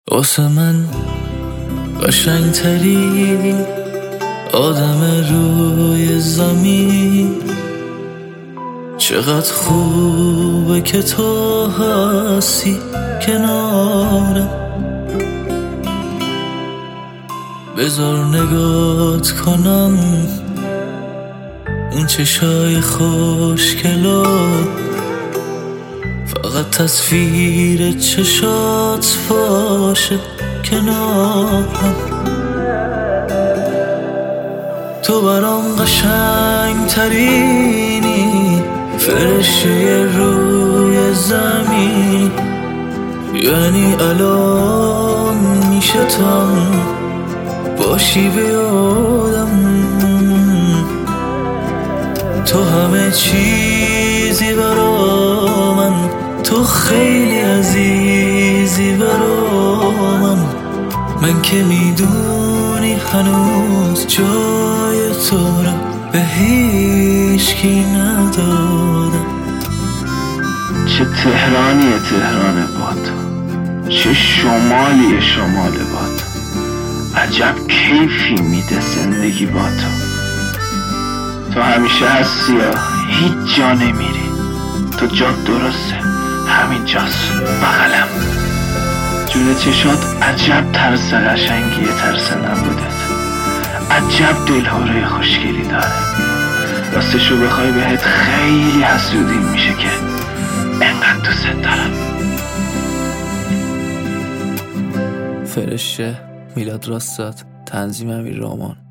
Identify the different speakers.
Speaker 1: واسه من قشنگتری آدم روی زمین، چقدر خوبه که تو هستی کنارم. بذار نگات کنم اون چشای خوشگلو، فقط تصویر چشات باشه کنارم. تو برام قشنگ ترینی، فرشته روی زمین، یعنی الان میشه تو باشی به یادم. تو همه چیزی برا من، تو خیلی عزیزی برا من که میدونی هنوز جای تو رو به هیچکی ندادم.
Speaker 2: چه تهرانی تهران با تو، چه شمالی شمال با تو، عجب کیفی میده زندگی با تو. تو همیشه هستی یا هیچ جا نمیری، تو جا درسته همین جاست بغلم. جون چشات عجب ترس قشنگیه، ترس نبودت، عجب دلهوره خوشگلی داره. راستشو بخوای بهت خیلی حسودی میشه که انقدر دوست دارم.
Speaker 1: فرشته میلاد راستاد، تنظیم امیر رامان.